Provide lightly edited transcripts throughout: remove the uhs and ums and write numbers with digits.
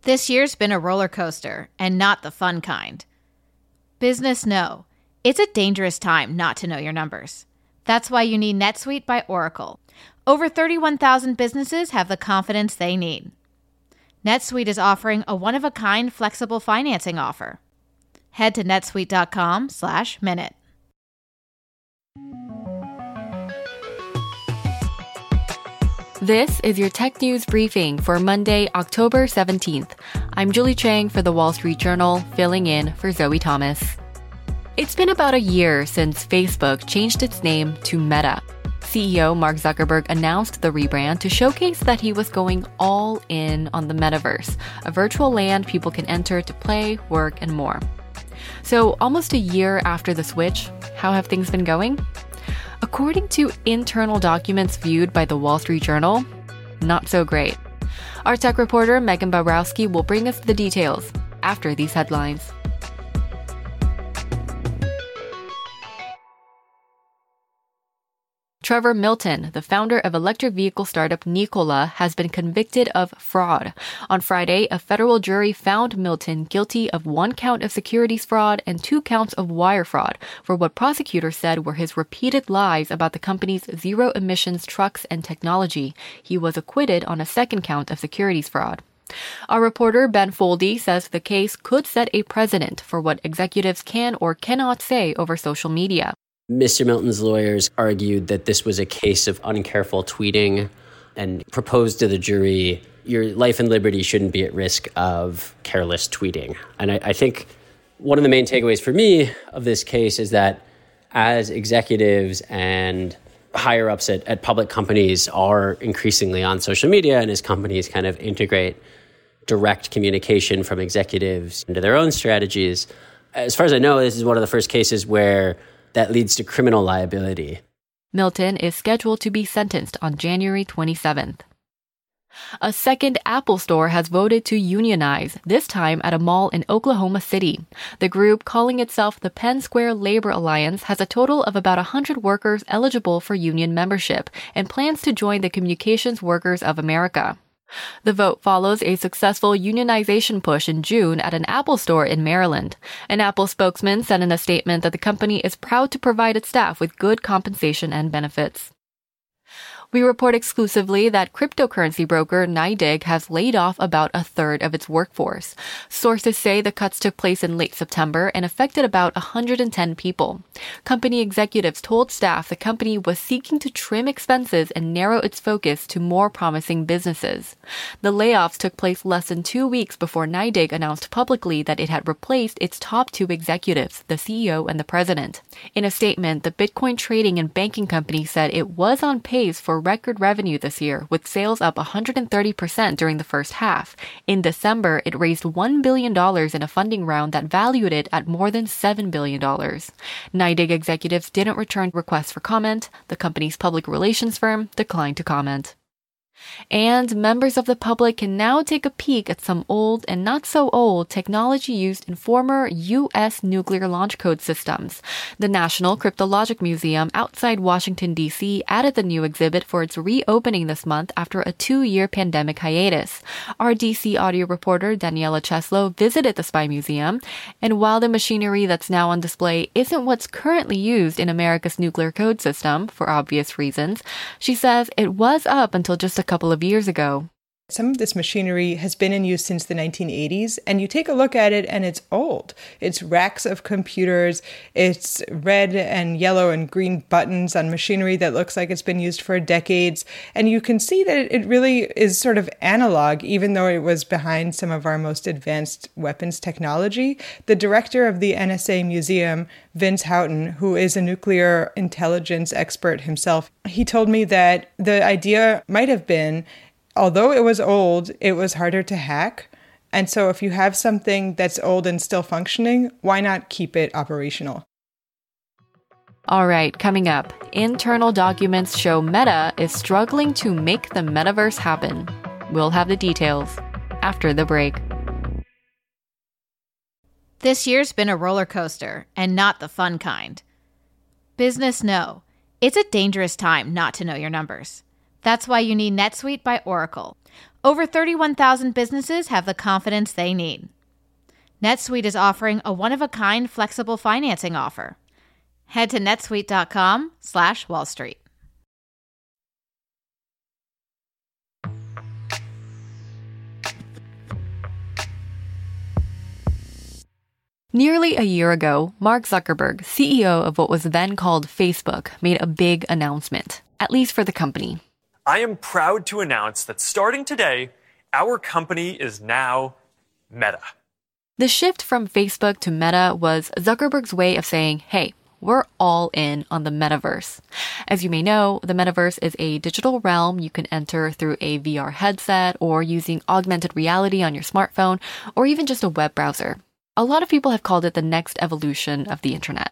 This year's been a roller coaster, and not the fun kind. Business know. It's a dangerous time not to know your numbers. That's why you need NetSuite by Oracle. Over 31,000 businesses have the confidence they need. NetSuite is offering a one-of-a-kind flexible financing offer. Head to netsuite.com/minute. This is your tech news briefing for Monday, October 17th. I'm Julie Chang for the Wall Street Journal, filling in for Zoe Thomas. It's been about a year since Facebook changed its name to Meta. CEO Mark Zuckerberg announced the rebrand to showcase that he was going all in on the metaverse, a virtual land people can enter to play, work, and more. So almost a year after the switch, how have things been going? According to internal documents viewed by the Wall Street Journal, not so great. Our tech reporter Megan Bobrowski will bring us the details after these headlines. Trevor Milton, the founder of electric vehicle startup Nikola, has been convicted of fraud. On Friday, a federal jury found Milton guilty of 1 count of securities fraud and 2 counts of wire fraud for what prosecutors said were his repeated lies about the company's zero-emissions trucks and technology. He was acquitted on a 2nd count of securities fraud. Our reporter Ben Foldy says the case could set a precedent for what executives can or cannot say over social media. Mr. Milton's lawyers argued that this was a case of uncareful tweeting and proposed to the jury, your life and liberty shouldn't be at risk of careless tweeting. And I think one of the main takeaways for me of this case is that as executives and higher-ups at public companies are increasingly on social media, and as companies kind of integrate direct communication from executives into their own strategies, as far as I know, this is one of the first cases where that leads to criminal liability. Milton is scheduled to be sentenced on January 27th. A second Apple store has voted to unionize, this time at a mall in Oklahoma City. The group, calling itself the Penn Square Labor Alliance, has a total of about 100 workers eligible for union membership and plans to join the Communications Workers of America. The vote follows a successful unionization push in June at an Apple store in Maryland. An Apple spokesman said in a statement that the company is proud to provide its staff with good compensation and benefits. We report exclusively that cryptocurrency broker NYDIG has laid off about a third of its workforce. Sources say the cuts took place in late September and affected about 110 people. Company executives told staff the company was seeking to trim expenses and narrow its focus to more promising businesses. The layoffs took place less than 2 weeks before NYDIG announced publicly that it had replaced its top 2 executives, the CEO and the president. In a statement, the Bitcoin trading and banking company said it was on pace for record revenue this year, with sales up 130% during the first half. In December, it raised $1 billion in a funding round that valued it at more than $7 billion. NYDIG executives didn't return requests for comment. The company's public relations firm declined to comment. And members of the public can now take a peek at some old and not so old technology used in former U.S. nuclear launch code systems. The National Cryptologic Museum outside Washington, D.C. added the new exhibit for its reopening this month after a 2-year pandemic hiatus. Our D.C. audio reporter Daniela Cheslow visited the Spy Museum, and while the machinery that's now on display isn't what's currently used in America's nuclear code system, for obvious reasons, she says it was up until just a couple of years ago. Some of this machinery has been in use since the 1980s, and you take a look at it and it's old. It's racks of computers, it's red and yellow and green buttons on machinery that looks like it's been used for decades, and you can see that it really is sort of analog, even though it was behind some of our most advanced weapons technology. The director of the NSA Museum, Vince Houghton, who is a nuclear intelligence expert himself, he told me that the idea might have been, although it was old, it was harder to hack. And so if you have something that's old and still functioning, why not keep it operational? All right, coming up, internal documents show Meta is struggling to make the metaverse happen. We'll have the details after the break. This year's been a roller coaster, and not the fun kind. Business know. It's a dangerous time not to know your numbers. That's why you need NetSuite by Oracle. Over 31,000 businesses have the confidence they need. NetSuite is offering a one-of-a-kind flexible financing offer. Head to netsuite.com/Wall Street. Nearly a year ago, Mark Zuckerberg, CEO of what was then called Facebook, made a big announcement, at least for the company. I am proud to announce that starting today, our company is now Meta. The shift from Facebook to Meta was Zuckerberg's way of saying, hey, we're all in on the metaverse. As you may know, the metaverse is a digital realm you can enter through a VR headset or using augmented reality on your smartphone or even just a web browser. A lot of people have called it the next evolution of the internet.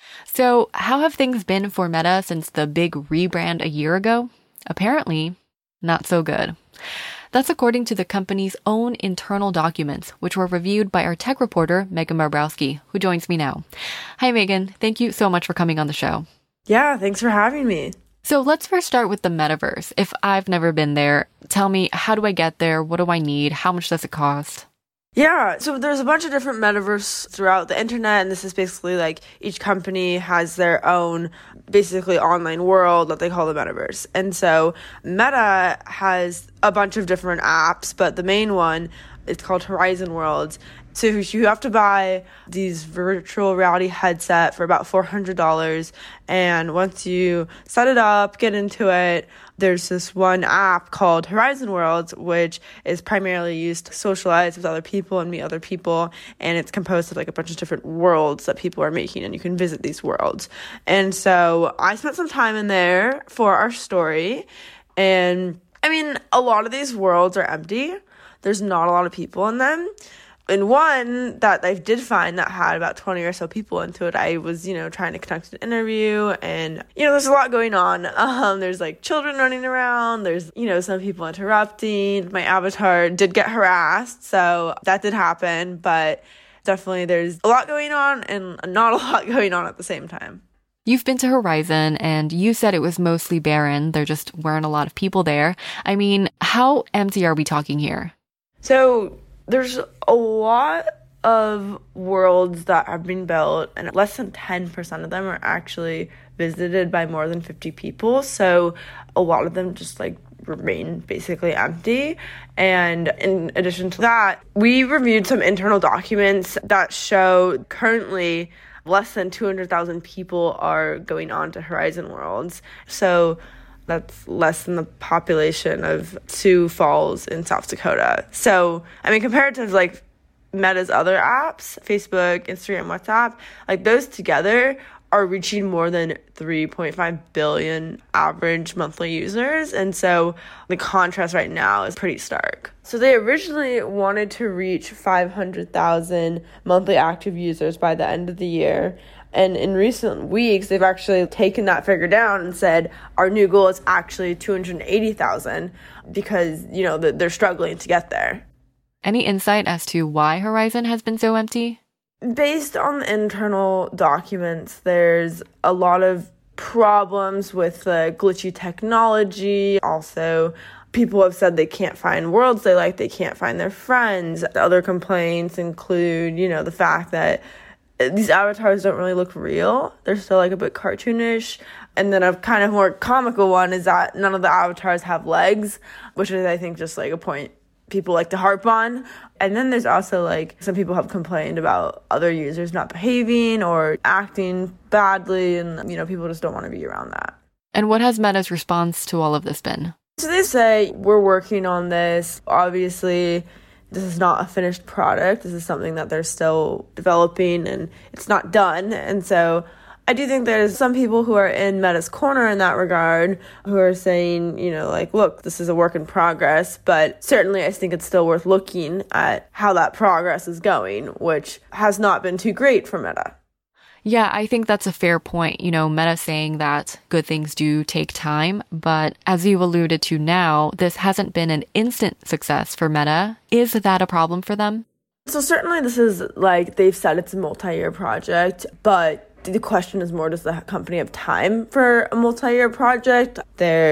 So how have things been for Meta since the big rebrand a year ago? Apparently, not so good. That's according to the company's own internal documents, which were reviewed by our tech reporter, Megan Barbrowski, who joins me now. Hi, Megan. Thank you so much for coming on the show. Yeah, thanks for having me. So let's first start with the metaverse. If I've never been there, tell me, how do I get there? What do I need? How much does it cost? Yeah, so there's a bunch of different metaverse throughout the internet, and this is basically like each company has their own basically online world that they call the metaverse. And so Meta has a bunch of different apps, but the main one is called Horizon Worlds. So you have to buy these virtual reality headset for about $400. And once you set it up, get into it, there's this one app called Horizon Worlds, which is primarily used to socialize with other people and meet other people. And it's composed of like a bunch of different worlds that people are making, and you can visit these worlds. And so I spent some time in there for our story. And I mean, a lot of these worlds are empty. There's not a lot of people in them. And one that I did find that had about 20 or so people into it, I was, trying to conduct an interview, and, there's a lot going on. There's like children running around. There's, some people interrupting. My avatar did get harassed, so that did happen, but definitely there's a lot going on and not a lot going on at the same time. You've been to Horizon, and you said it was mostly barren. There just weren't a lot of people there. I mean, how empty are we talking here? So there's a lot of worlds that have been built, and less than 10% of them are actually visited by more than 50 people. So a lot of them just remain basically empty. And in addition to that, we reviewed some internal documents that show currently less than 200,000 people are going on to Horizon Worlds. So that's less than the population of Sioux Falls in South Dakota. So, I mean, compared to Meta's other apps, Facebook, Instagram, WhatsApp, those together are reaching more than 3.5 billion average monthly users. And so the contrast right now is pretty stark. So they originally wanted to reach 500,000 monthly active users by the end of the year. And in recent weeks, they've actually taken that figure down and said, our new goal is actually 280,000 because, they're struggling to get there. Any insight as to why Horizon has been so empty? Based on the internal documents, there's a lot of problems with the glitchy technology. Also, people have said they can't find worlds they like, they can't find their friends. Other complaints include, the fact that these avatars don't really look real. They're still a bit cartoonish. And then a kind of more comical one is that none of the avatars have legs, which is, I think, just a point people like to harp on. And then there's also some people have complained about other users not behaving or acting badly, and people just don't want to be around that. And what has Meta's response to all of this been? So they say, we're working on this. Obviously, this is not a finished product. This is something that they're still developing, and it's not done. And so I do think there's some people who are in Meta's corner in that regard who are saying, look, this is a work in progress. But certainly I think it's still worth looking at how that progress is going, which has not been too great for Meta. Yeah, I think that's a fair point. Meta saying that good things do take time, but as you alluded to now, this hasn't been an instant success for Meta. Is that a problem for them? So certainly this is they've said it's a multi-year project, but the question is more, does the company have time for a multi-year project? They're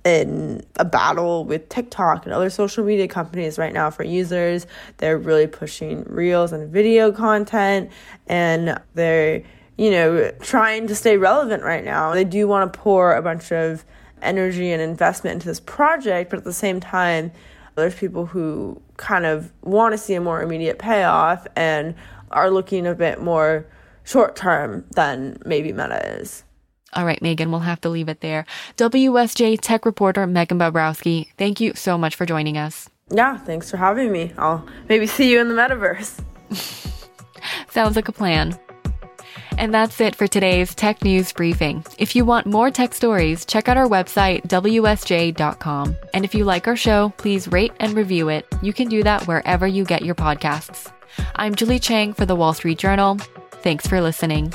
in a battle with TikTok and other social media companies right now for users. They're really pushing reels and video content, and they're, trying to stay relevant right now. They do want to pour a bunch of energy and investment into this project, but at the same time, there's people who kind of want to see a more immediate payoff and are looking a bit more short-term than maybe Meta is. All right, Megan, we'll have to leave it there. WSJ tech reporter Megan Bobrowski, thank you so much for joining us. Yeah, thanks for having me. I'll maybe see you in the metaverse. Sounds like a plan. And that's it for today's Tech News Briefing. If you want more tech stories, check out our website, WSJ.com. And if you like our show, please rate and review it. You can do that wherever you get your podcasts. I'm Julie Chang for The Wall Street Journal. Thanks for listening.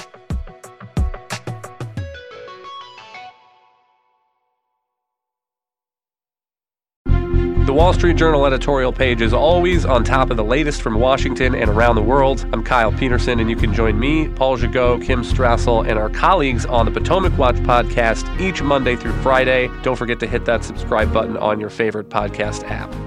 The Wall Street Journal editorial page is always on top of the latest from Washington and around the world. I'm Kyle Peterson, and you can join me, Paul Gigot, Kim Strassel, and our colleagues on the Potomac Watch podcast each Monday through Friday. Don't forget to hit that subscribe button on your favorite podcast app.